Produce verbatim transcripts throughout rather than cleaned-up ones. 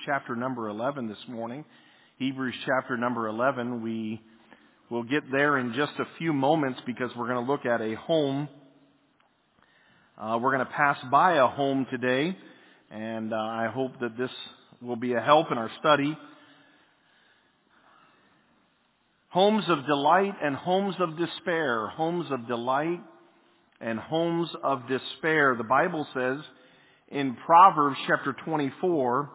chapter number eleven this morning. Hebrews chapter number eleven. We will get there in just a few moments because we're going to look at a home. Uh, we're going to pass by a home today, and uh, I hope that this will be a help in our study. Homes of delight and homes of despair. Homes of delight and homes of despair. The Bible says in Proverbs chapter twenty-four,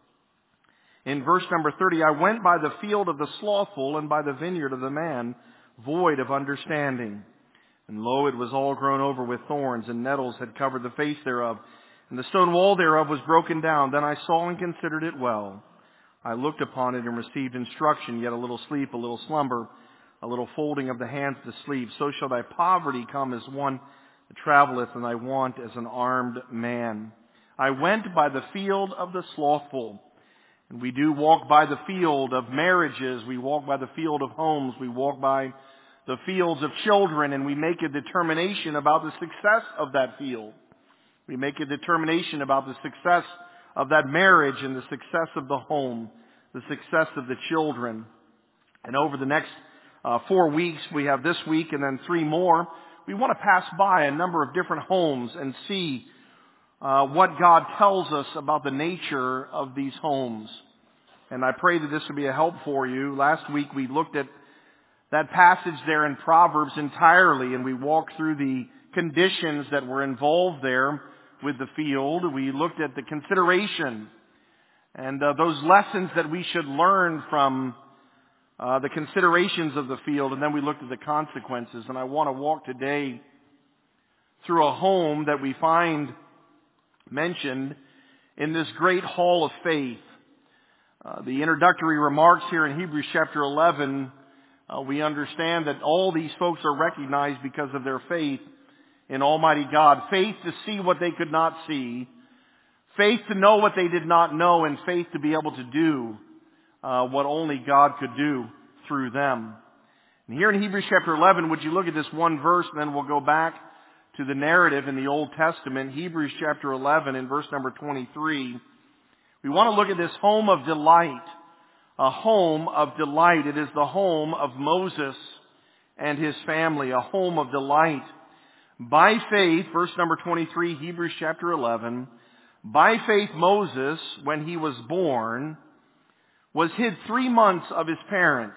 in verse number thirty, I went by the field of the slothful and by the vineyard of the man void of understanding. And lo, it was all grown over with thorns, and nettles had covered the face thereof, and the stone wall thereof was broken down. Then I saw and considered it well. I looked upon it and received instruction, yet a little sleep, a little slumber, a little folding of the hands to sleep. So shall thy poverty come as one that travelleth, and thy want as an armed man. I went by the field of the slothful. And we do walk by the field of marriages. We walk by the field of homes. We walk by the fields of children, and we make a determination about the success of that field. We make a determination about the success of that marriage and the success of the home, the success of the children. And over the next uh, four weeks, we have this week and then three more, we want to pass by a number of different homes and see uh, what God tells us about the nature of these homes. And I pray that this will be a help for you. Last week we looked at that passage there in Proverbs entirely, and we walked through the conditions that were involved there with the field. We looked at the consideration and uh, those lessons that we should learn from uh, the considerations of the field, and then we looked at the consequences. And I want to walk today through a home that we find mentioned in this great hall of faith. Uh, the introductory remarks here in Hebrews chapter eleven, uh, we understand that all these folks are recognized because of their faith in Almighty God. Faith to see what they could not see. Faith to know what they did not know. And faith to be able to do uh, what only God could do through them. And here in Hebrews chapter eleven, would you look at this one verse, and then we'll go back to the narrative in the Old Testament. Hebrews chapter eleven in verse number twenty-three. We want to look at this home of delight. A home of delight. It is the home of Moses and his family. A home of delight. By faith, verse number twenty-three, Hebrews chapter eleven, by faith Moses, when he was born, was hid three months of his parents,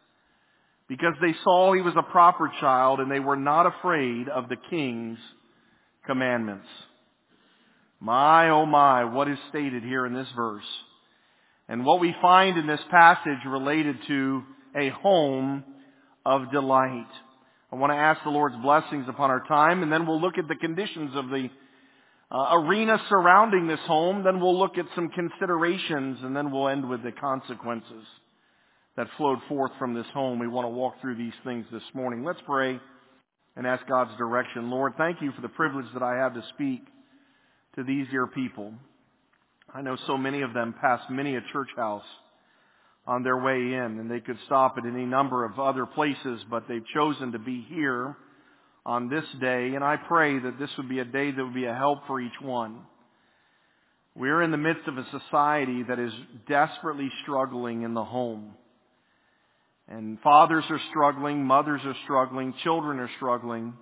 because they saw he was a proper child, and they were not afraid of the king's commandments. My, oh my, what is stated here in this verse. And what we find in this passage related to a home of delight. I want to ask the Lord's blessings upon our time, and then we'll look at the conditions of the uh, arena surrounding this home. Then we'll look at some considerations, and then we'll end with the consequences that flowed forth from this home. We want to walk through these things this morning. Let's pray and ask God's direction. Lord, thank you for the privilege that I have to speak to these dear people. I know so many of them pass many a church house on their way in, and they could stop at any number of other places, but they've chosen to be here on this day, and I pray that this would be a day that would be a help for each one. We're in the midst of a society that is desperately struggling in the home. And fathers are struggling, mothers are struggling, children are struggling.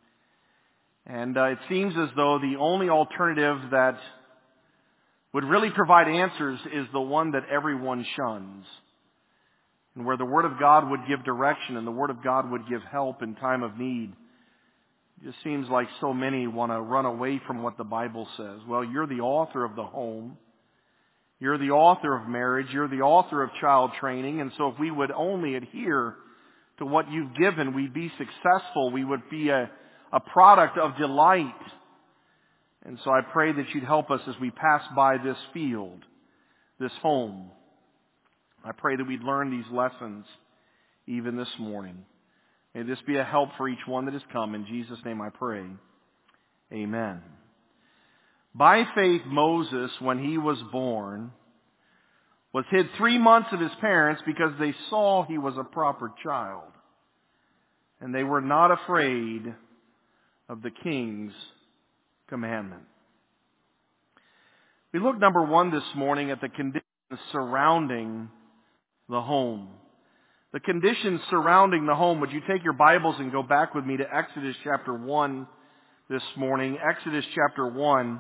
And uh, it seems as though the only alternative that would really provide answers is the one that everyone shuns. And where the Word of God would give direction and the Word of God would give help in time of need. It just seems like so many want to run away from what the Bible says. Well, you're the author of the home. You're the author of marriage. You're the author of child training. And so if we would only adhere to what you've given, we'd be successful. We would be a, a product of delight. And so I pray that you'd help us as we pass by this field, this home. I pray that we'd learn these lessons even this morning. May this be a help for each one that has come. In Jesus' name I pray. Amen. By faith, Moses, when he was born, was hid three months of his parents because they saw he was a proper child. And they were not afraid of the king's commandment. We look, number one, this morning at the conditions surrounding the home. The conditions surrounding the home. Would you take your Bibles and go back with me to Exodus chapter one this morning? Exodus chapter one.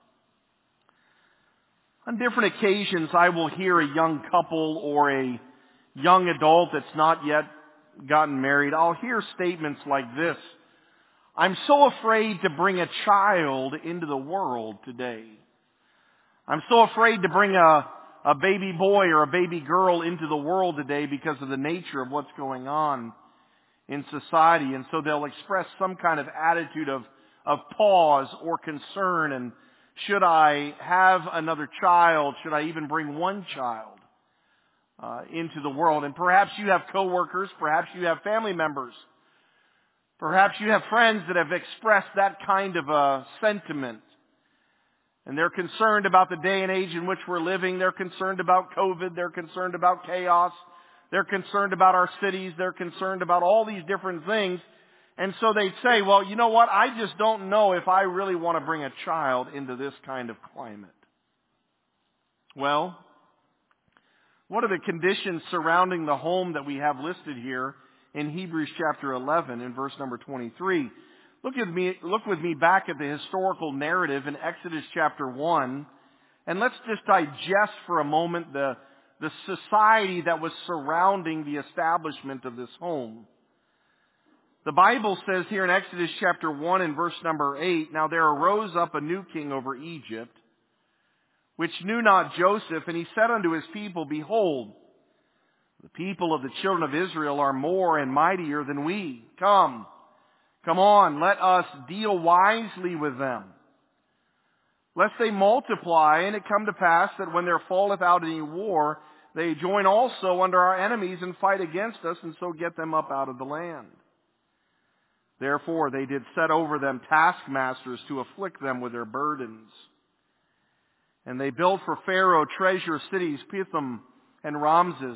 On different occasions, I will hear a young couple or a young adult that's not yet gotten married. I'll hear statements like this: I'm so afraid to bring a child into the world today. I'm so afraid to bring a, a baby boy or a baby girl into the world today because of the nature of what's going on in society. And so they'll express some kind of attitude of, of pause or concern. And should I have another child? Should I even bring one child uh, into the world? And perhaps you have coworkers, perhaps you have family members, perhaps you have friends that have expressed that kind of a sentiment. And they're concerned about the day and age in which we're living. They're concerned about COVID. They're concerned about chaos. They're concerned about our cities. They're concerned about all these different things. And so they'd say, well, you know what? I just don't know if I really want to bring a child into this kind of climate. Well, what are the conditions surrounding the home that we have listed here in Hebrews chapter eleven in verse number twenty-three? Look at me, look with me back at the historical narrative in Exodus chapter one, and let's just digest for a moment the, the society that was surrounding the establishment of this home. The Bible says here in Exodus chapter one and verse number eight, now there arose up a new king over Egypt, which knew not Joseph, and he said unto his people, Behold, the people of the children of Israel are more and mightier than we. Come. Come on, let us deal wisely with them, lest they multiply, and it come to pass that when there falleth out any war, they join also under our enemies and fight against us, and so get them up out of the land. Therefore they did set over them taskmasters to afflict them with their burdens. And they built for Pharaoh treasure cities, Pithom and Ramses.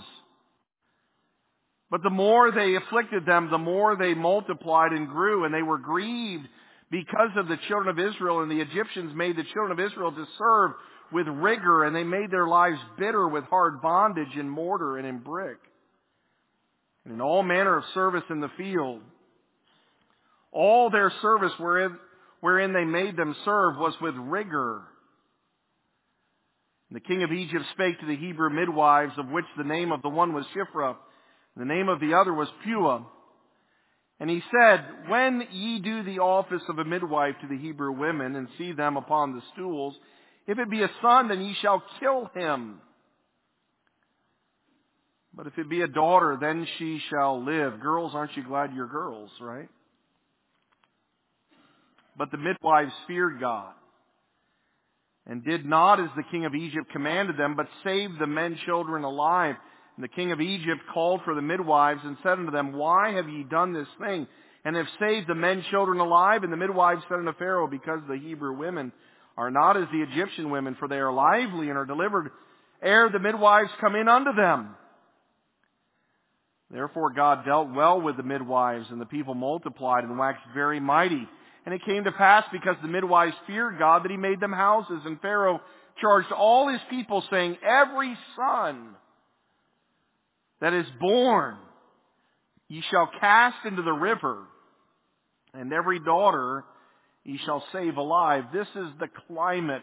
But the more they afflicted them, the more they multiplied and grew, and they were grieved because of the children of Israel. And the Egyptians made the children of Israel to serve with rigor, and they made their lives bitter with hard bondage in mortar and in brick, and in all manner of service in the field. All their service wherein, wherein they made them serve was with rigor. And the king of Egypt spake to the Hebrew midwives, of which the name of the one was Shiphrah, the name of the other was Puah. And he said, When ye do the office of a midwife to the Hebrew women, and see them upon the stools, if it be a son, then ye shall kill him. But if it be a daughter, then she shall live. Girls, aren't you glad you're girls, right? But the midwives feared God, and did not as the king of Egypt commanded them, but saved the men children alive. And the king of Egypt called for the midwives and said unto them, Why have ye done this thing, and have saved the men children alive? And the midwives said unto Pharaoh, Because the Hebrew women are not as the Egyptian women, for they are lively and are delivered ere the midwives come in unto them. Therefore God dealt well with the midwives, and the people multiplied and waxed very mighty. And it came to pass, because the midwives feared God, that he made them houses. And Pharaoh charged all his people, saying, Every son that is born ye shall cast into the river, and every daughter ye shall save alive. This is the climate.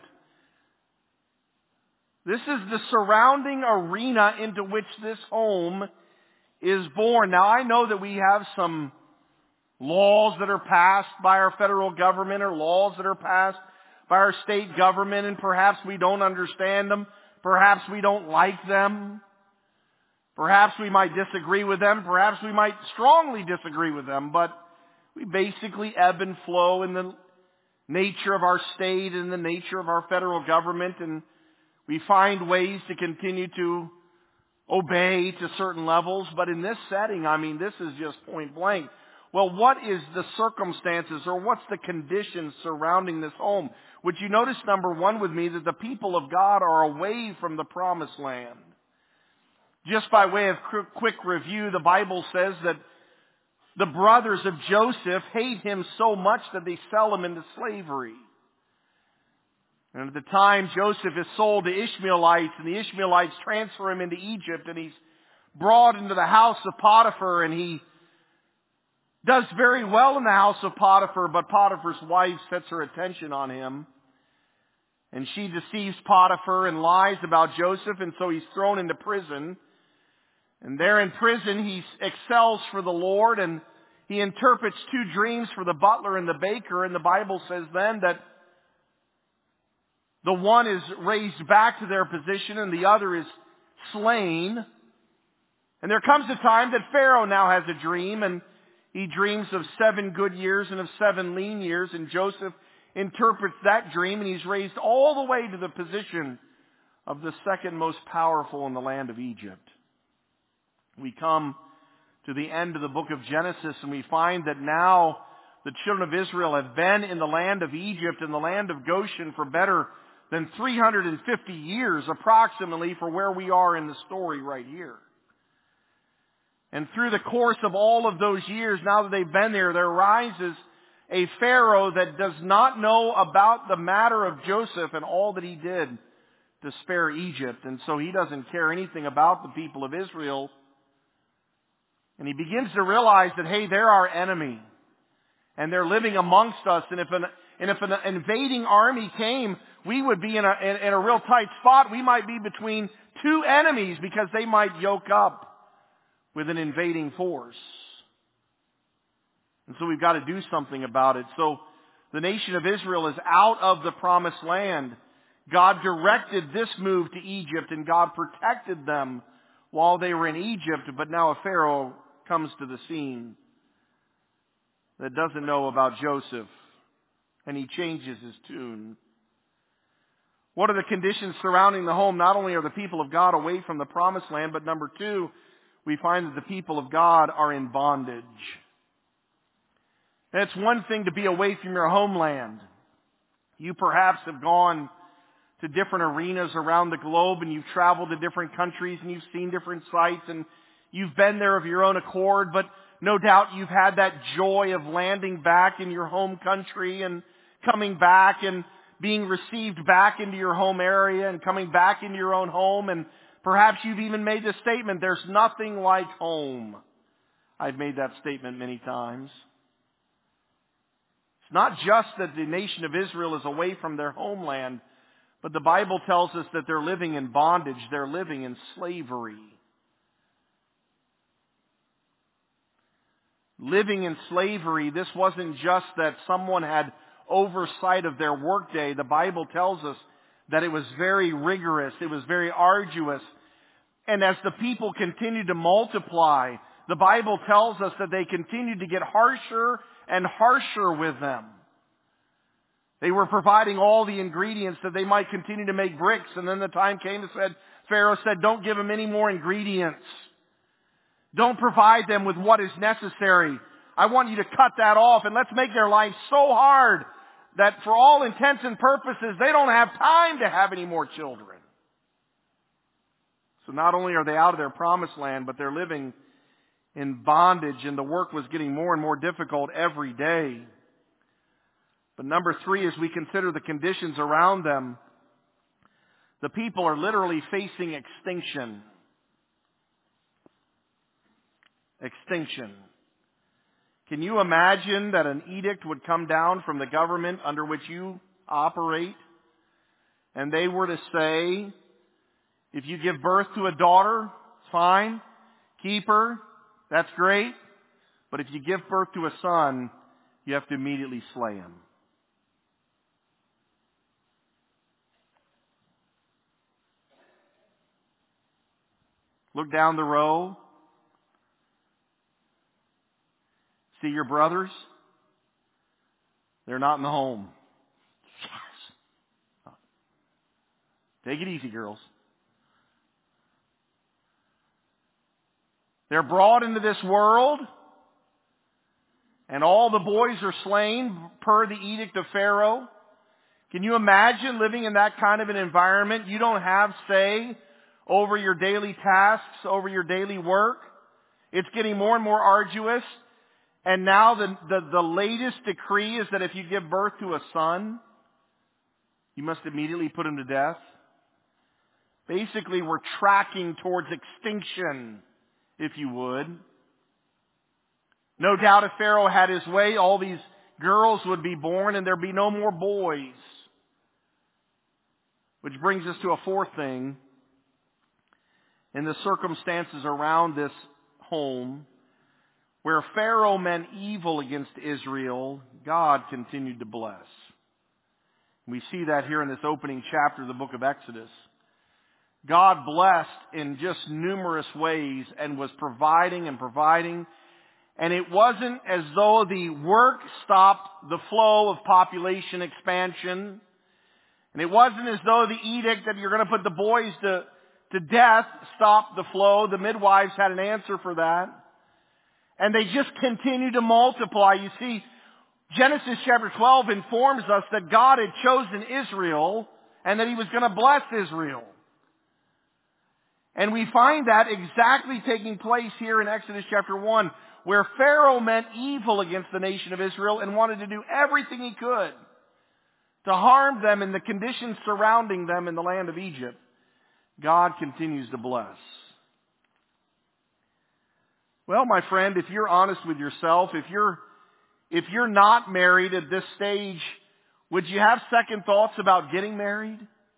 This is the surrounding arena into which this home is born. Now, I know that we have some laws that are passed by our federal government, or laws that are passed by our state government, and perhaps we don't understand them. Perhaps we don't like them. Perhaps we might disagree with them. Perhaps we might strongly disagree with them. But we basically ebb and flow in the nature of our state and the nature of our federal government. And we find ways to continue to obey to certain levels. But in this setting, I mean, this is just point blank. Well, what is the circumstances, or what's the conditions surrounding this home? Would you notice, number one, with me, that the people of God are away from the promised land? Just by way of quick review, the Bible says that the brothers of Joseph hate him so much that they sell him into slavery. And at the time, Joseph is sold to Ishmaelites, and the Ishmaelites transfer him into Egypt, and he's brought into the house of Potiphar, and he does very well in the house of Potiphar, but Potiphar's wife sets her attention on him. And she deceives Potiphar and lies about Joseph, and so he's thrown into prison. And there in prison, he excels for the Lord, and he interprets two dreams for the butler and the baker, and the Bible says then that the one is raised back to their position and the other is slain. And there comes a time that Pharaoh now has a dream, and he dreams of seven good years and of seven lean years, and Joseph interprets that dream, and he's raised all the way to the position of the second most powerful in the land of Egypt. We come to the end of the book of Genesis, and we find that now the children of Israel have been in the land of Egypt and the land of Goshen for better than three hundred fifty years approximately for where we are in the story right here. And through the course of all of those years, now that they've been there, there rises a Pharaoh that does not know about the matter of Joseph and all that he did to spare Egypt. And so he doesn't care anything about the people of Israel. And he begins to realize that, hey, they're our enemy. And they're living amongst us. And if an, and if an invading army came, we would be in a, in, in a real tight spot. We might be between two enemies because they might yoke up with an invading force. And so we've got to do something about it. So the nation of Israel is out of the promised land. God directed this move to Egypt, and God protected them while they were in Egypt. But now a Pharaoh comes to the scene that doesn't know about Joseph, and he changes his tune. What are the conditions surrounding the home? Not only are the people of God away from the promised land, but number two, we find that the people of God are in bondage. And it's one thing to be away from your homeland. You perhaps have gone to different arenas around the globe, and you've traveled to different countries, and you've seen different sites, and you've been there of your own accord, but no doubt you've had that joy of landing back in your home country and coming back and being received back into your home area and coming back into your own home. And perhaps you've even made the statement, there's nothing like home. I've made that statement many times. It's not just that the nation of Israel is away from their homeland, but the Bible tells us that they're living in bondage. They're living in slavery. Living in slavery, this wasn't just that someone had oversight of their workday. The Bible tells us that it was very rigorous. It was very arduous. And as the people continued to multiply, the Bible tells us that they continued to get harsher and harsher with them. They were providing all the ingredients that they might continue to make bricks. And then the time came and said, Pharaoh said, don't give them any more ingredients. Don't provide them with what is necessary. I want you to cut that off, and let's make their life so hard that for all intents and purposes, they don't have time to have any more children. So not only are they out of their promised land, but they're living in bondage, and the work was getting more and more difficult every day. But number three, as we consider the conditions around them, the people are literally facing extinction. Extinction. Can you imagine that an edict would come down from the government under which you operate, and they were to say, if you give birth to a daughter, fine, keep her, that's great, but if you give birth to a son, you have to immediately slay him. Look down the row. See your brothers? They're not in the home. Yes. Take it easy, girls. They're brought into this world, and all the boys are slain per the edict of Pharaoh. Can you imagine living in that kind of an environment? You don't have say over your daily tasks, over your daily work. It's getting more and more arduous. And now the, the, the latest decree is that if you give birth to a son, You must immediately put him to death. Basically, we're tracking towards extinction, if you would. No doubt if Pharaoh had his way, all these girls would be born and there'd be no more boys. Which brings us to a fourth thing. In the circumstances around this home, where Pharaoh meant evil against Israel, God continued to bless. We see that here in this opening chapter of the book of Exodus. God blessed in just numerous ways and was providing and providing. And it wasn't as though the work stopped the flow of population expansion. And it wasn't as though the edict that you're going to put the boys to, to death stopped the flow. The midwives had an answer for that. And they just continued to multiply. You see, Genesis chapter twelve informs us that God had chosen Israel and that He was going to bless Israel. And we find that exactly taking place here in Exodus chapter one, where Pharaoh meant evil against the nation of Israel and wanted to do everything he could to harm them in the conditions surrounding them in the land of Egypt. God continues to bless. Well, my friend, if you're honest with yourself, if you're, if you're not married at this stage, would you have second thoughts about getting married?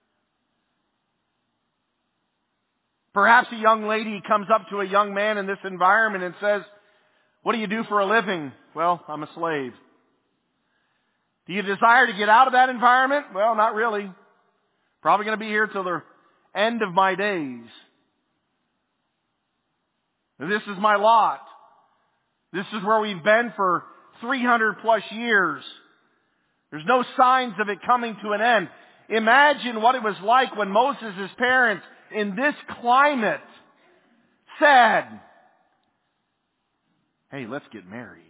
Perhaps a young lady comes up to a young man in this environment and says, "What do you do for a living?" "Well, I'm a slave." "Do you desire to get out of that environment?" "Well, not really. Probably going to be here till the end of my days. And this is my lot. This is where we've been for three hundred plus years. There's no signs of it coming to an end." Imagine what it was like when Moses' parents in this climate said, "Hey, let's get married."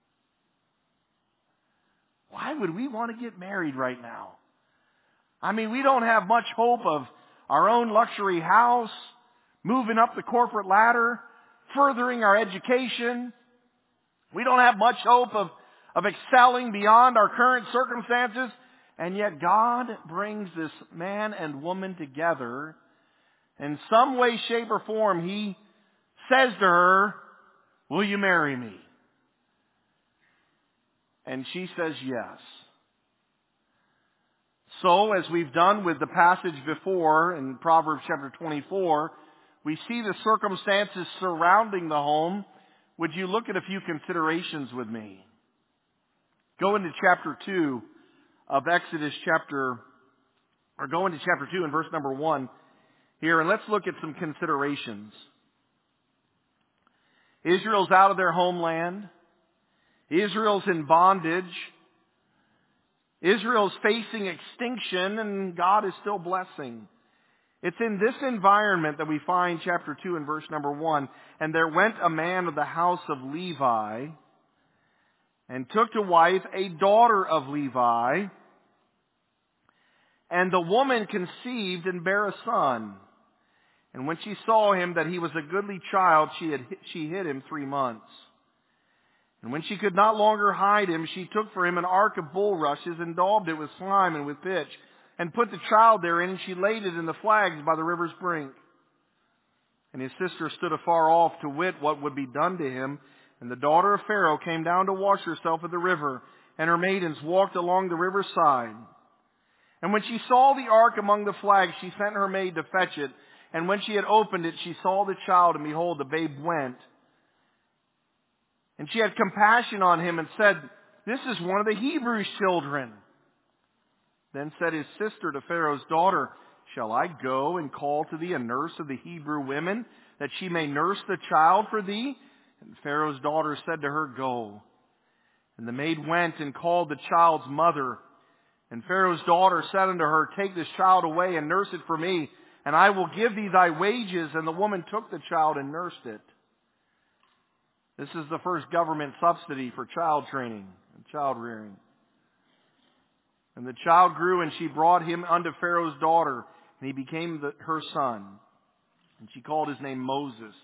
Why would we want to get married right now? I mean, we don't have much hope of our own luxury house, moving up the corporate ladder, furthering our education. We don't have much hope of, of excelling beyond our current circumstances. And yet God brings this man and woman together. In some way, shape, or form, He says to her, "Will you marry me?" And she says yes. So, as we've done with the passage before in Proverbs chapter twenty-four, we see the circumstances surrounding the home. Would you look at a few considerations with me? Go into chapter two of Exodus chapter, or go into chapter two and verse number one here, and let's look at some considerations. Israel's out of their homeland. Israel's in bondage. Israel's facing extinction, and God is still blessing. It's in this environment that we find chapter two and verse number one. "And there went a man of the house of Levi, and took to wife a daughter of Levi, and the woman conceived and bare a son. And when she saw him that he was a goodly child, she had she hid him three months. And when she could not longer hide him, she took for him an ark of bulrushes and daubed it with slime and with pitch, and put the child therein, and she laid it in the flags by the river's brink. And his sister stood afar off to wit what would be done to him. And the daughter of Pharaoh came down to wash herself at the river, and her maidens walked along the river's side. And when she saw the ark among the flags, she sent her maid to fetch it. And when she had opened it, she saw the child, and behold, the babe went. And she had compassion on him and said, "This is one of the Hebrews' children." Then said his sister to Pharaoh's daughter, "Shall I go and call to thee a nurse of the Hebrew women, that she may nurse the child for thee?" And Pharaoh's daughter said to her, "Go." And the maid went and called the child's mother. And Pharaoh's daughter said unto her, "Take this child away and nurse it for me, and I will give thee thy wages." And the woman took the child and nursed it. This is the first government subsidy for child training and child rearing. And the child grew, and she brought him unto Pharaoh's daughter, and he became the, her son. And she called his name Moses.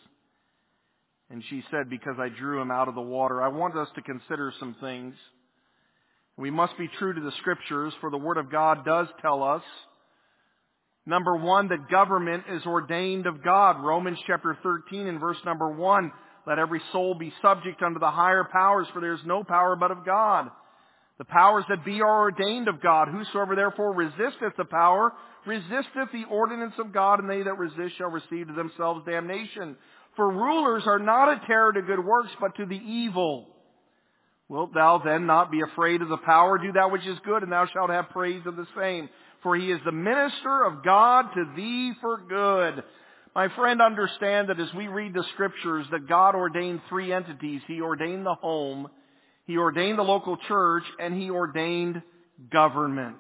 And she said, "Because I drew him out of the water." I want us to consider some things. We must be true to the Scriptures, for the Word of God does tell us, number one, that government is ordained of God. Romans chapter thirteen and verse number one, let every soul be subject unto the higher powers, for there is no power but of God. The powers that be are ordained of God. Whosoever therefore resisteth the power, resisteth the ordinance of God, and they that resist shall receive to themselves damnation. For rulers are not a terror to good works, but to the evil. Wilt thou then not be afraid of the power? Do that which is good, and thou shalt have praise of the same. For he is the minister of God to thee for good. My friend, understand that as we read the Scriptures, that God ordained three entities. He ordained the home, He ordained the local church, and He ordained government.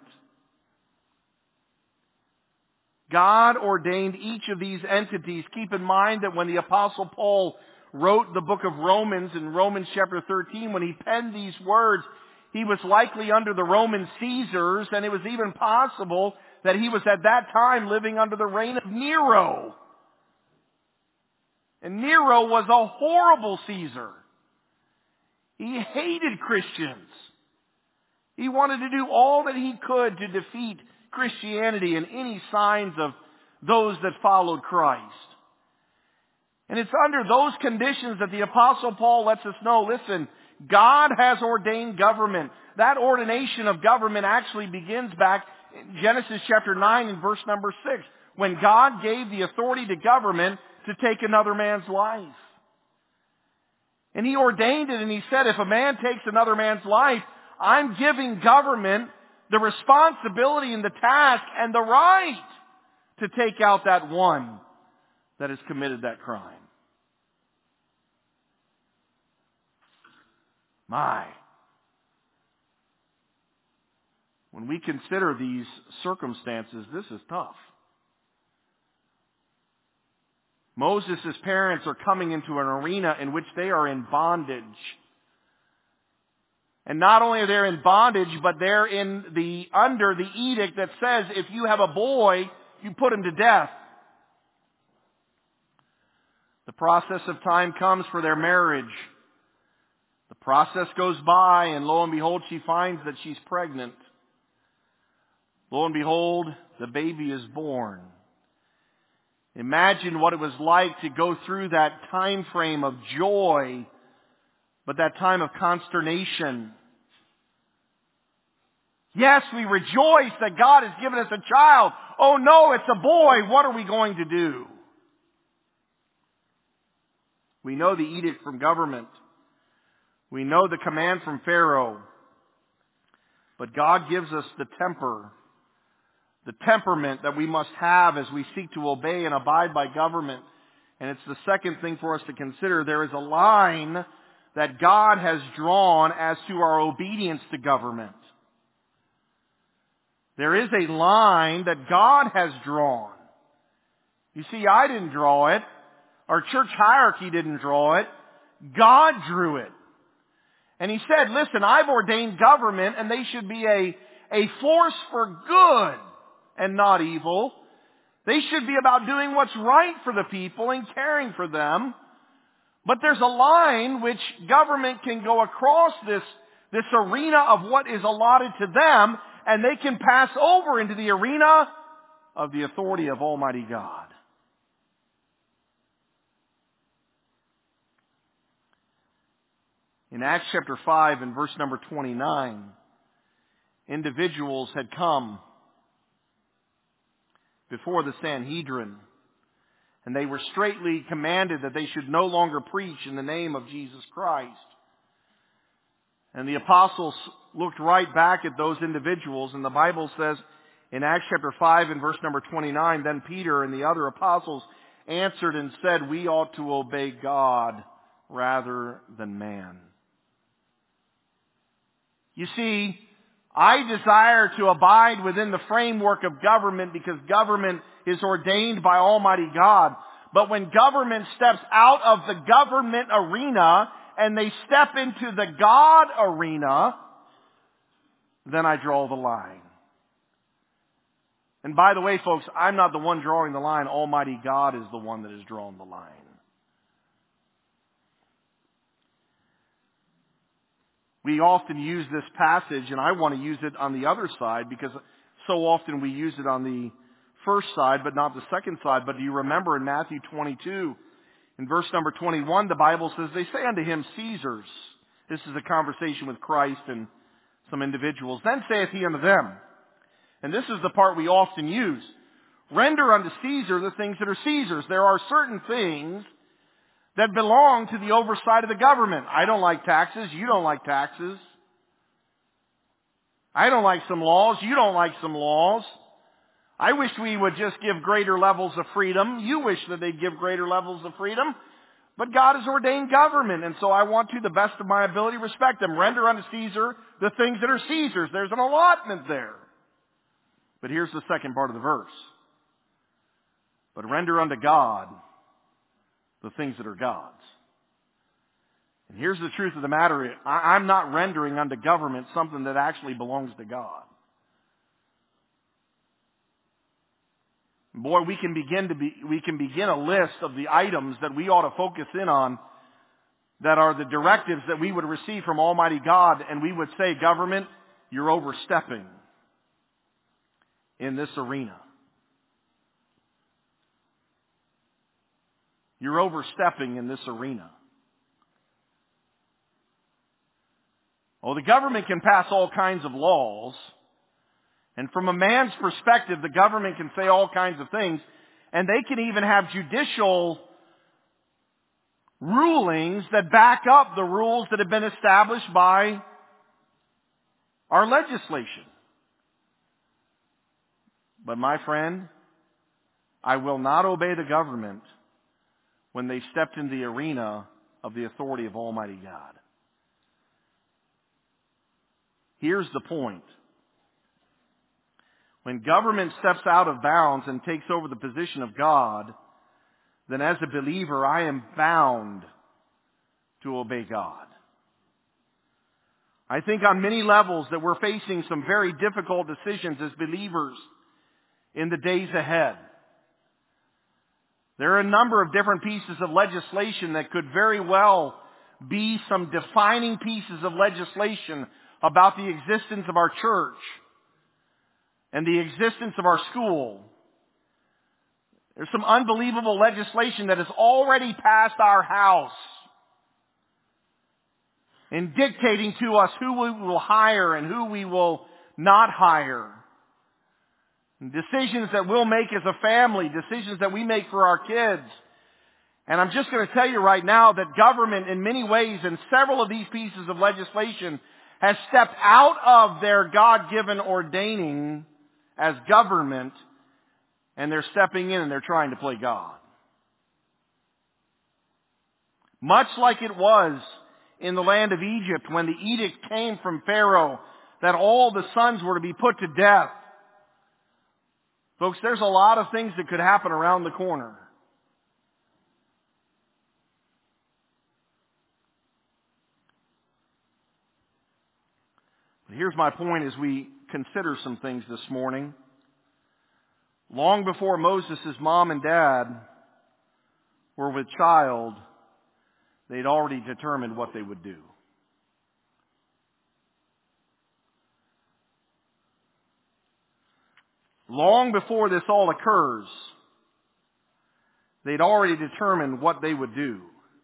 God ordained each of these entities. Keep in mind that when the Apostle Paul wrote the book of Romans in Romans chapter thirteen, when he penned these words, he was likely under the Roman Caesars, and it was even possible that he was at that time living under the reign of Nero. And Nero was a horrible Caesar. He hated Christians. He wanted to do all that he could to defeat Christianity and any signs of those that followed Christ. And it's under those conditions that the Apostle Paul lets us know, listen, God has ordained government. That ordination of government actually begins back in Genesis chapter nine and verse number six, when God gave the authority to government to take another man's life. And He ordained it, and He said, if a man takes another man's life, I'm giving government the responsibility and the task and the right to take out that one that has committed that crime. My. When we consider these circumstances, this is tough. Moses' parents are coming into an arena in which they are in bondage. And not only are they in bondage, but they're in the, under the edict that says if you have a boy, you put him to death. The process of time comes for their marriage. The process goes by, and lo and behold, she finds that she's pregnant. Lo and behold, the baby is born. Imagine what it was like to go through that time frame of joy, but that time of consternation. Yes, we rejoice that God has given us a child. Oh no, it's a boy. What are we going to do? We know the edict from government. We know the command from Pharaoh. But God gives us the temper, the temperament that we must have as we seek to obey and abide by government. And it's the second thing for us to consider. There is a line that God has drawn as to our obedience to government. There is a line that God has drawn. You see, I didn't draw it. Our church hierarchy didn't draw it. God drew it. And He said, listen, I've ordained government, and they should be a, a force for good and not evil. They should be about doing what's right for the people and caring for them. But there's a line which government can go across this, this arena of what is allotted to them, and they can pass over into the arena of the authority of Almighty God. In Acts chapter five and verse number twenty-nine, individuals had come before the Sanhedrin, and they were straitly commanded that they should no longer preach in the name of Jesus Christ. And the apostles looked right back at those individuals, and the Bible says in Acts chapter five and verse number twenty-nine, then Peter and the other apostles answered and said, we ought to obey God rather than man. You see, I desire to abide within the framework of government because government is ordained by Almighty God. But when government steps out of the government arena and they step into the God arena, then I draw the line. And by the way, folks, I'm not the one drawing the line. Almighty God is the one that has drawn the line. we often use this passage, and I want to use it on the other side because so often we use it on the first side but not the second side. But do you remember in Matthew twenty-two, in verse number twenty-one, the Bible says, they say unto him, Caesar's. This is a conversation with Christ and some individuals. Then saith he unto them, and this is the part we often use, render unto Caesar the things that are Caesar's. There are certain things that belong to the oversight of the government. I don't like taxes. You don't like taxes. I don't like some laws. You don't like some laws. I wish we would just give greater levels of freedom. You wish that they'd give greater levels of freedom. But God has ordained government, and so I want to, the best of my ability, respect them. Render unto Caesar the things that are Caesar's. There's an allotment there. But here's the second part of the verse. But render unto God the things that are God's. And here's the truth of the matter. I, I'm not rendering unto government something that actually belongs to God. Boy, we can begin to be, we can begin a list of the items that we ought to focus in on that are the directives that we would receive from Almighty God, and we would say, government, you're overstepping in this arena. You're overstepping in this arena. Oh, the government can pass all kinds of laws. And from a man's perspective, the government can say all kinds of things. And they can even have judicial rulings that back up the rules that have been established by our legislation. But my friend, I will not obey the government when they stepped in the arena of the authority of Almighty God. Here's the point. When government steps out of bounds and takes over the position of God, then as a believer, I am bound to obey God. I think on many levels that we're facing some very difficult decisions as believers in the days ahead. There are a number of different pieces of legislation that could very well be some defining pieces of legislation about the existence of our church and the existence of our school. There's some unbelievable legislation that has already passed our House in dictating to us who we will hire and who we will not hire. Decisions that we'll make as a family, decisions that we make for our kids. And I'm just going to tell you right now that government in many ways, in several of these pieces of legislation, has stepped out of their God-given ordaining as government, and they're stepping in and they're trying to play God. Much like it was in the land of Egypt when the edict came from Pharaoh that all the sons were to be put to death. Folks, there's a lot of things that could happen around the corner. But here's my point as we consider some things this morning. Long before Moses' mom and dad were with child, they'd already determined what they would do. Long before this all occurs, they'd already determined what they would do.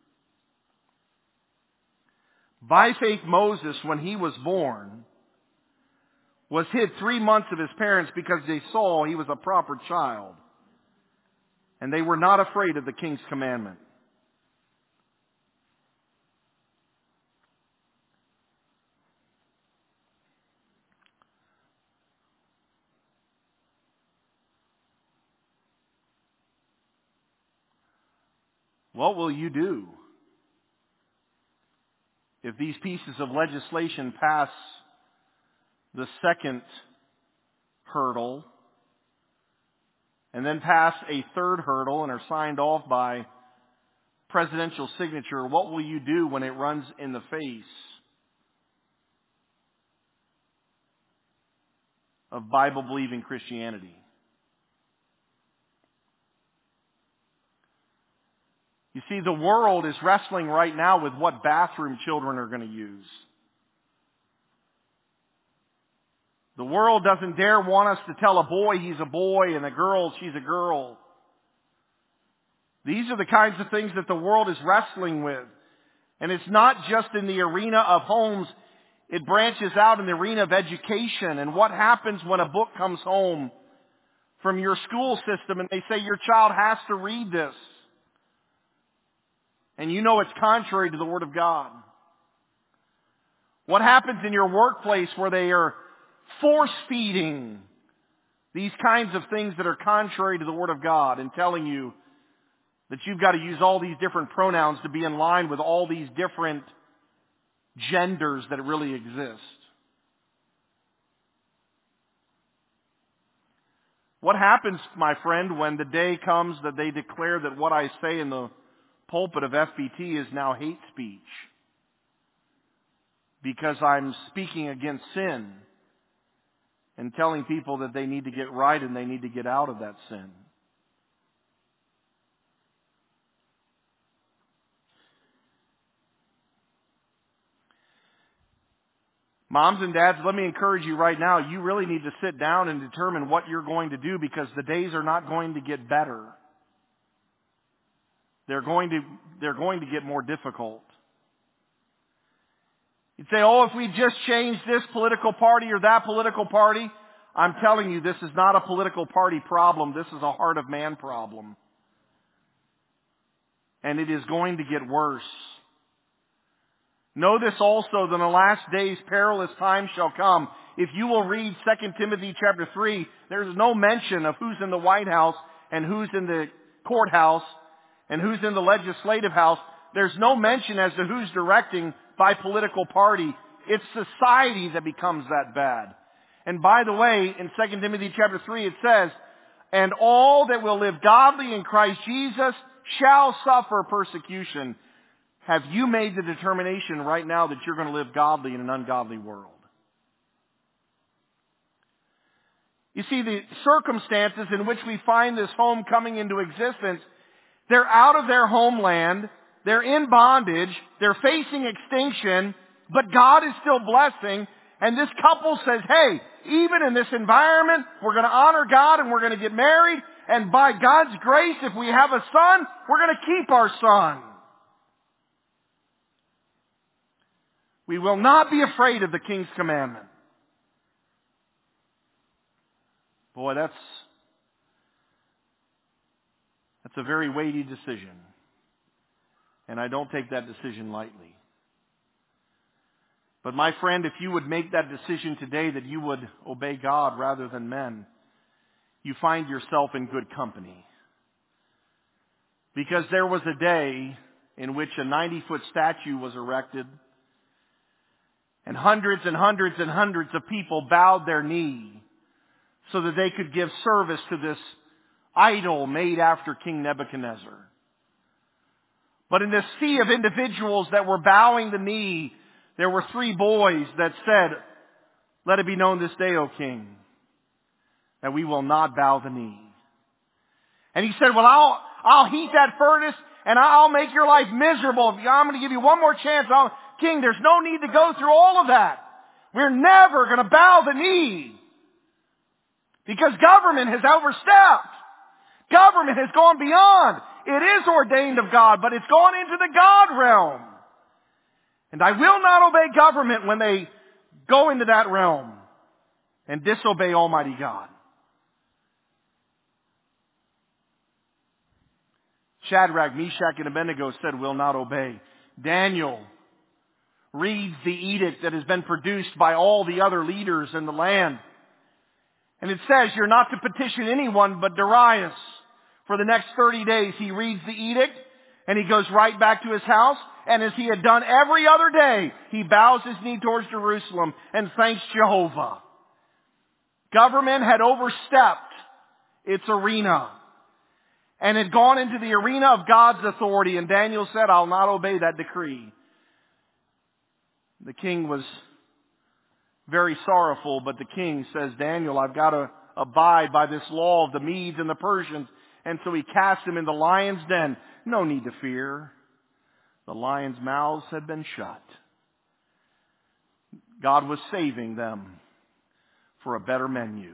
By faith, Moses, when he was born, was hid three months of his parents because they saw he was a proper child. And they were not afraid of the king's commandment. What will you do if these pieces of legislation pass the second hurdle and then pass a third hurdle and are signed off by presidential signature? What will you do when it runs in the face of Bible-believing Christianity? You see, the world is wrestling right now with what bathroom children are going to use. The world doesn't dare want us to tell a boy he's a boy and a girl she's a girl. These are the kinds of things that the world is wrestling with. And it's not just in the arena of homes. It branches out in the arena of education. And what happens when a book comes home from your school system and they say your child has to read this? And you know it's contrary to the Word of God. What happens in your workplace where they are force-feeding these kinds of things that are contrary to the Word of God and telling you that you've got to use all these different pronouns to be in line with all these different genders that really exist? What happens, my friend, when the day comes that they declare that what I say in the pulpit of F B T is now hate speech because I'm speaking against sin and telling people that they need to get right and they need to get out of that sin? Moms and dads, let me encourage you right now. You really need to sit down and determine what you're going to do, because the days are not going to get better. They're going to, they're going to get more difficult. You'd say, oh, if we just change this political party or that political party. I'm telling you, this is not a political party problem. This is a heart of man problem. And it is going to get worse. Know this also, that in the last days perilous times shall come. If you will read Second Timothy chapter three, there's no mention of who's in the White House and who's in the courthouse and who's in the legislative house. There's no mention as to who's directing by political party. It's society that becomes that bad. And by the way, in Second Timothy chapter three it says, and all that will live godly in Christ Jesus shall suffer persecution. Have you made the determination right now that you're going to live godly in an ungodly world? You see, the circumstances in which we find this home coming into existence, they're out of their homeland, they're in bondage, they're facing extinction, but God is still blessing. And this couple says, hey, even in this environment, we're going to honor God and we're going to get married. And by God's grace, if we have a son, we're going to keep our son. We will not be afraid of the King's commandment. Boy, that's, that's a very weighty decision. And I don't take that decision lightly. But my friend, if you would make that decision today that you would obey God rather than men, you find yourself in good company. Because there was a day in which a ninety-foot statue was erected, and hundreds and hundreds and hundreds of people bowed their knee so that they could give service to this idol made after King Nebuchadnezzar. But in this sea of individuals that were bowing the knee, there were three boys that said, let it be known this day, O King, that we will not bow the knee. And he said, well, I'll, I'll heat that furnace and I'll make your life miserable. I'm going to give you one more chance. I'll, King, there's no need to go through all of that. We're never going to bow the knee. Because government has overstepped. Government has gone beyond. It is ordained of God, but it's gone into the God realm. And I will not obey government when they go into that realm and disobey Almighty God. Shadrach, Meshach, and Abednego said, will not obey. Daniel reads the edict that has been produced by all the other leaders in the land. And it says you're not to petition anyone but Darius. For the next thirty days he reads the edict and he goes right back to his house. And as he had done every other day, he bows his knee towards Jerusalem and thanks Jehovah. Government had overstepped its arena and had gone into the arena of God's authority. And Daniel said, I'll not obey that decree. The king was very sorrowful, but the king says, Daniel, I've got to abide by this law of the Medes and the Persians. And so he cast him in the lion's den. No need to fear. The lions' mouths had been shut. God was saving them for a better menu.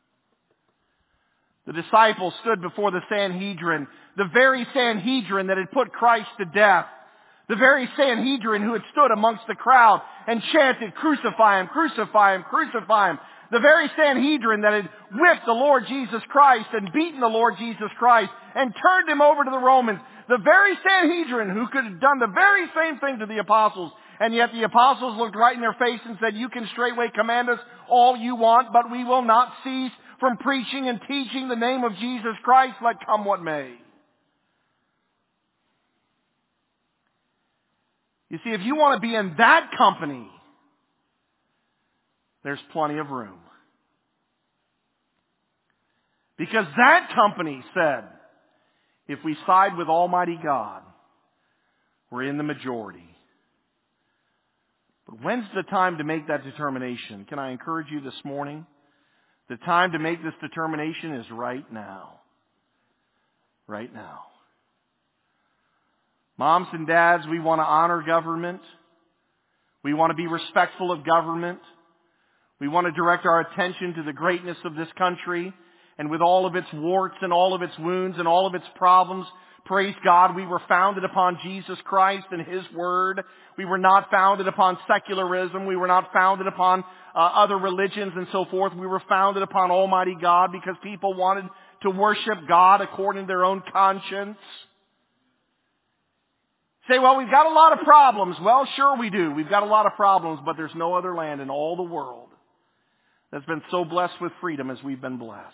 The disciples stood before the Sanhedrin, the very Sanhedrin that had put Christ to death. The very Sanhedrin who had stood amongst the crowd and chanted, "Crucify him, crucify him, crucify him." The very Sanhedrin that had whipped the Lord Jesus Christ and beaten the Lord Jesus Christ and turned him over to the Romans. The very Sanhedrin who could have done the very same thing to the apostles. And yet the apostles looked right in their face and said, "You can straightway command us all you want, but we will not cease from preaching and teaching the name of Jesus Christ, let come what may." You see, if you want to be in that company, there's plenty of room. Because that company said, if we side with Almighty God, we're in the majority. But when's the time to make that determination? Can I encourage you this morning? The time to make this determination is right now. Right now. Moms and dads, we want to honor government. We want to be respectful of government. We want to direct our attention to the greatness of this country. And with all of its warts and all of its wounds and all of its problems, praise God, we were founded upon Jesus Christ and His Word. We were not founded upon secularism. We were not founded upon uh, other religions and so forth. We were founded upon Almighty God because people wanted to worship God according to their own conscience. Say, well, we've got a lot of problems. Well, sure we do. We've got a lot of problems, but there's no other land in all the world that's been so blessed with freedom as we've been blessed.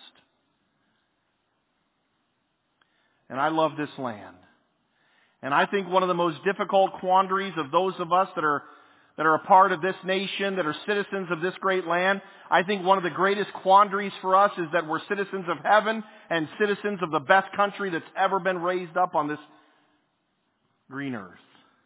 And I love this land. And I think one of the most difficult quandaries of those of us that are that are a part of this nation, that are citizens of this great land, I think one of the greatest quandaries for us is that we're citizens of heaven and citizens of the best country that's ever been raised up on this green earth.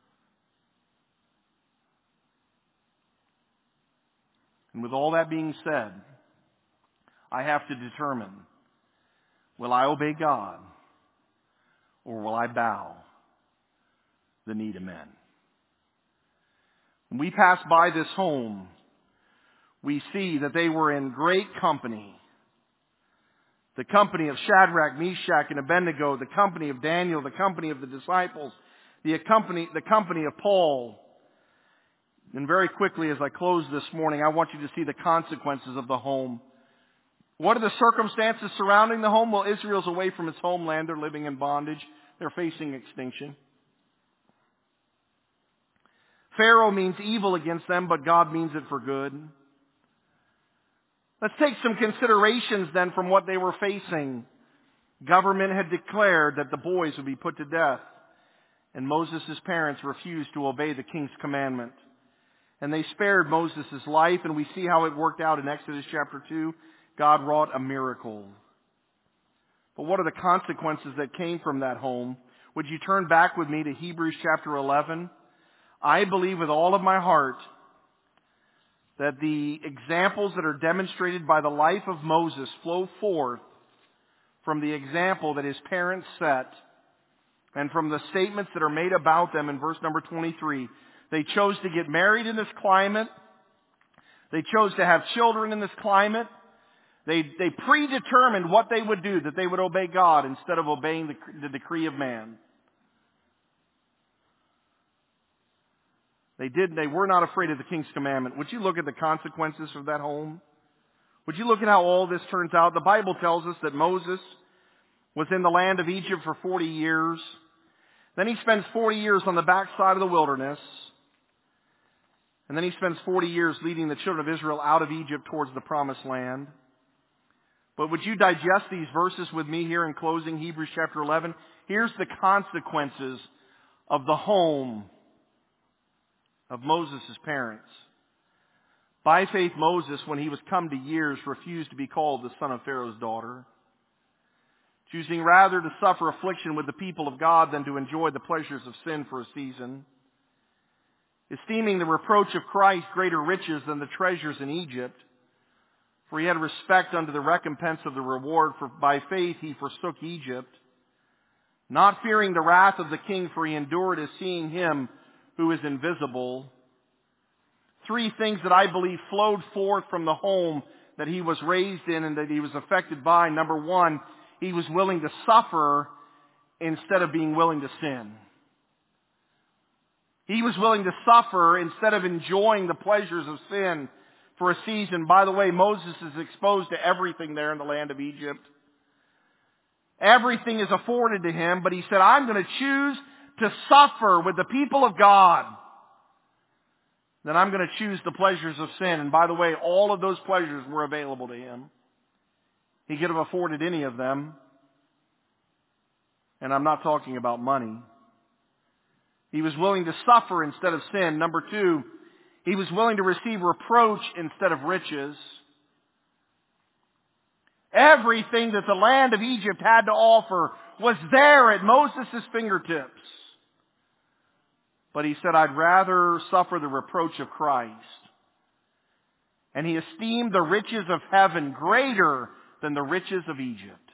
And with all that being said, I have to determine, will I obey God or will I bow the knee to men? When we pass by this home, we see that they were in great company. The company of Shadrach, Meshach, and Abednego, the company of Daniel, the company of the disciples, the company, the company of Paul. And very quickly, as I close this morning, I want you to see the consequences of the home. What are the circumstances surrounding the home? Well, Israel's away from its homeland. They're living in bondage. They're facing extinction. Pharaoh means evil against them, but God means it for good. Let's take some considerations then from what they were facing. Government had declared that the boys would be put to death. And Moses' parents refused to obey the king's commandment. And they spared Moses' life, and we see how it worked out in Exodus chapter two. God wrought a miracle. But what are the consequences that came from that home? Would you turn back with me to Hebrews chapter eleven? I believe with all of my heart that the examples that are demonstrated by the life of Moses flow forth from the example that his parents set and from the statements that are made about them in verse number twenty-three. They chose to get married in this climate. They chose to have children in this climate. They, they predetermined what they would do, that they would obey God instead of obeying the, the decree of man. They did. They were not afraid of the king's commandment. Would you look at the consequences of that home? Would you look at how all this turns out? The Bible tells us that Moses was in the land of Egypt for forty years. Then he spends forty years on the backside of the wilderness. And then he spends forty years leading the children of Israel out of Egypt towards the promised land. But would you digest these verses with me here in closing Hebrews chapter eleven? Here's the consequences of the home of Moses' parents. By faith, Moses, when he was come to years, refused to be called the son of Pharaoh's daughter, choosing rather to suffer affliction with the people of God than to enjoy the pleasures of sin for a season, esteeming the reproach of Christ greater riches than the treasures in Egypt, for he had respect unto the recompense of the reward, for by faith he forsook Egypt, not fearing the wrath of the king, for he endured as seeing him who is invisible. Three things that I believe flowed forth from the home that he was raised in and that he was affected by, number one, he was willing to suffer instead of being willing to sin. He was willing to suffer instead of enjoying the pleasures of sin for a season. By the way, Moses is exposed to everything there in the land of Egypt. Everything is afforded to him, but he said, I'm going to choose to suffer with the people of God. Then I'm going to choose the pleasures of sin. And by the way, all of those pleasures were available to him. He could have afforded any of them. And I'm not talking about money. He was willing to suffer instead of sin. Number two, he was willing to receive reproach instead of riches. Everything that the land of Egypt had to offer was there at Moses' fingertips. But he said, I'd rather suffer the reproach of Christ. And he esteemed the riches of heaven greater than the riches of Egypt.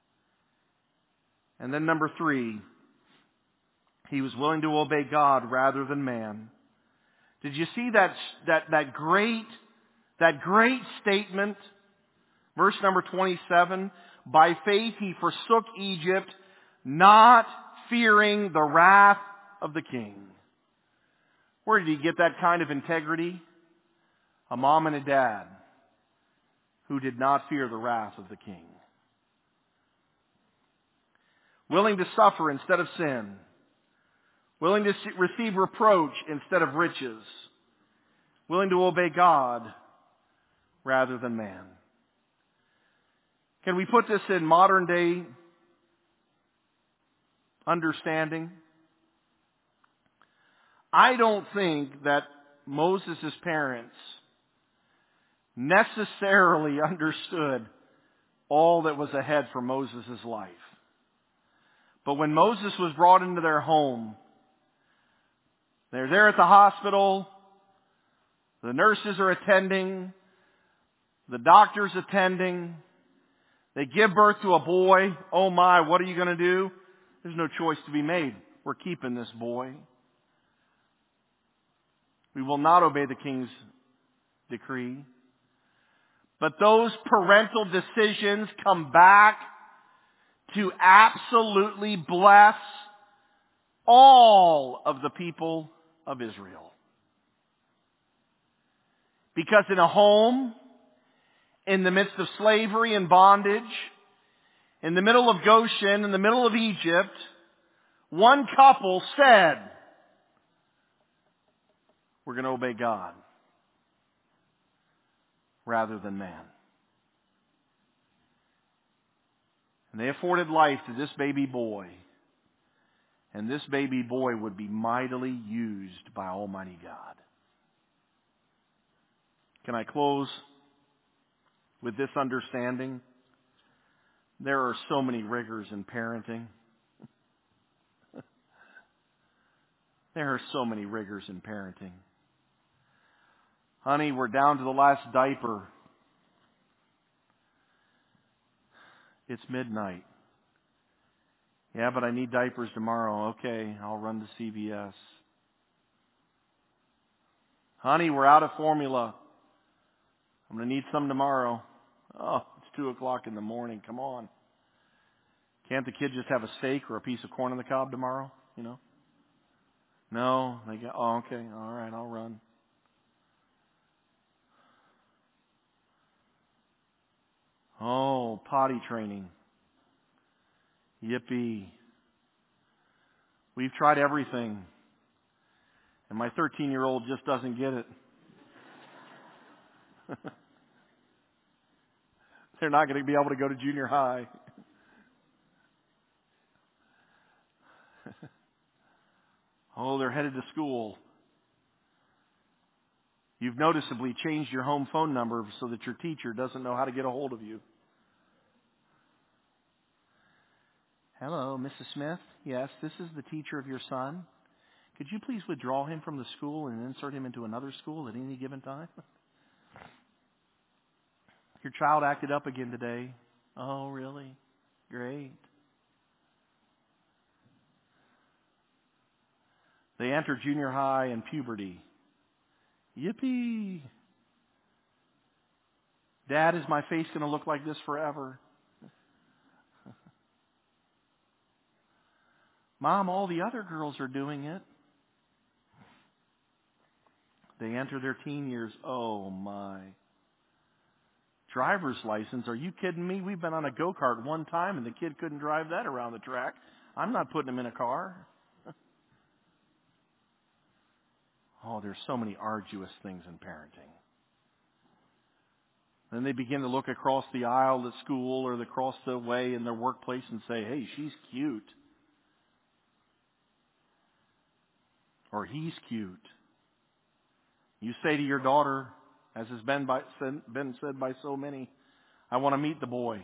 And then number three, he was willing to obey God rather than man. Did you see that, that, that great, that great statement? Verse number twenty-seven, by faith he forsook Egypt, not fearing the wrath of the king. Where did he get that kind of integrity? A mom and a dad who did not fear the wrath of the king. Willing to suffer instead of sin. Willing to receive reproach instead of riches. Willing to obey God rather than man. Can we put this in modern day understanding? I don't think that Moses' parents necessarily understood all that was ahead for Moses' life. But when Moses was brought into their home, they're there at the hospital, the nurses are attending, the doctor's attending, they give birth to a boy. Oh my, what are you going to do? There's no choice to be made. We're keeping this boy. We will not obey the king's decree. But those parental decisions come back to absolutely bless all of the people of Israel. Because in a home, in the midst of slavery and bondage, in the middle of Goshen, in the middle of Egypt, one couple said, we're going to obey God rather than man. And they afforded life to this baby boy. And this baby boy would be mightily used by Almighty God. Can I close with this understanding? There are so many rigors in parenting. There are so many rigors in parenting. Honey, we're down to the last diaper. It's midnight. Yeah, but I need diapers tomorrow. Okay, I'll run to C V S. Honey, we're out of formula. I'm going to need some tomorrow. Oh, it's two o'clock in the morning. Come on. Can't the kid just have a steak or a piece of corn on the cob tomorrow? You know? No. They go, oh, okay. All right, I'll run. Oh, potty training. Yippee. We've tried everything. And my thirteen-year-old just doesn't get it. They're not going to be able to go to junior high. Oh, they're headed to school. You've noticeably changed your home phone number so that your teacher doesn't know how to get a hold of you. Hello, Missus Smith. Yes, this is the teacher of your son. Could you please withdraw him from the school and insert him into another school at any given time? Your child acted up again today. Oh, really? Great. They enter junior high and puberty. Yippee! Dad, is my face going to look like this forever? Mom, all the other girls are doing it. They enter their teen years. Oh, my. Driver's license. Are you kidding me? We've been on a go-kart one time and the kid couldn't drive that around the track. I'm not putting him in a car. Oh, there's so many arduous things in parenting. Then they begin to look across the aisle at school or across the way in their workplace and say, hey, she's cute. Or he's cute. You say to your daughter, as has been, by, been said by so many, I want to meet the boy.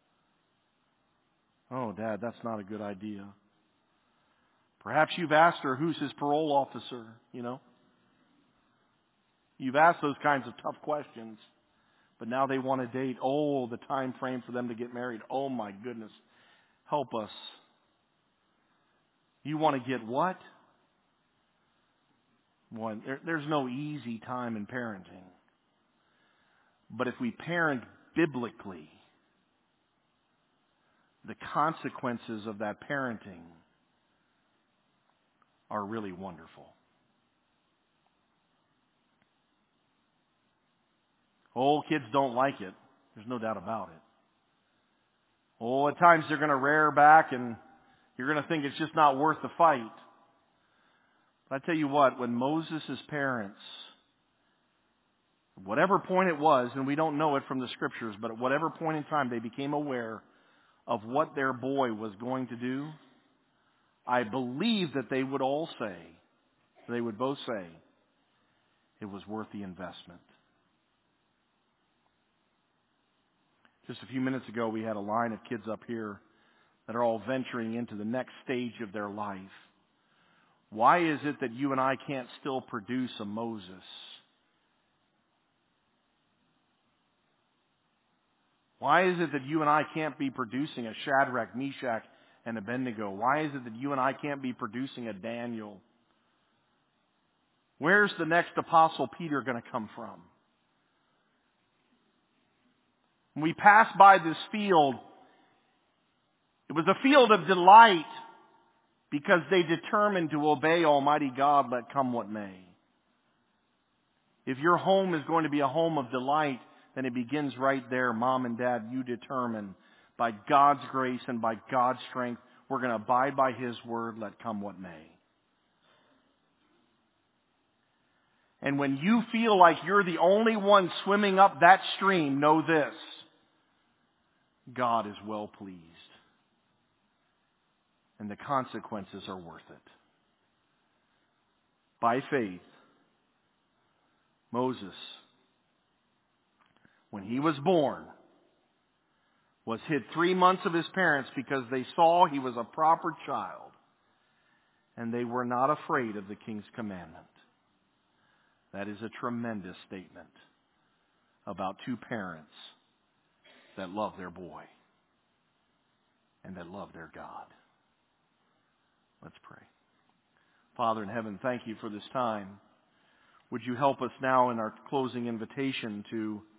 Oh, Dad, that's not a good idea. Perhaps you've asked her, who's his parole officer, you know? You've asked those kinds of tough questions. But now they want to date. Oh, the time frame for them to get married. Oh, my goodness. Help us. You want to get what? One, there, there's no easy time in parenting. But if we parent biblically, the consequences of that parenting are really wonderful. Oh, kids don't like it. There's no doubt about it. Oh, at times they're going to rear back and you're going to think it's just not worth the fight. But I tell you what, when Moses' parents, whatever point it was, and we don't know it from the scriptures, but at whatever point in time they became aware of what their boy was going to do, I believe that they would all say, they would both say, it was worth the investment. Just a few minutes ago, we had a line of kids up here that are all venturing into the next stage of their life. Why is it that you and I can't still produce a Moses? Why is it that you and I can't be producing a Shadrach, Meshach, and Abednego? Why is it that you and I can't be producing a Daniel? Where's the next Apostle Peter going to come from? When we passed by this field, it was a field of delight because they determined to obey Almighty God, let come what may. If your home is going to be a home of delight, then it begins right there. Mom and Dad, you determine by God's grace and by God's strength, we're going to abide by His word, let come what may. And when you feel like you're the only one swimming up that stream, know this: God is well pleased. And the consequences are worth it. By faith, Moses, when he was born, was hid three months of his parents because they saw he was a proper child and they were not afraid of the king's commandment. That is a tremendous statement about two parents that love their boy and that love their God. Let's pray. Father in heaven, thank you for this time. Would you help us now in our closing invitation to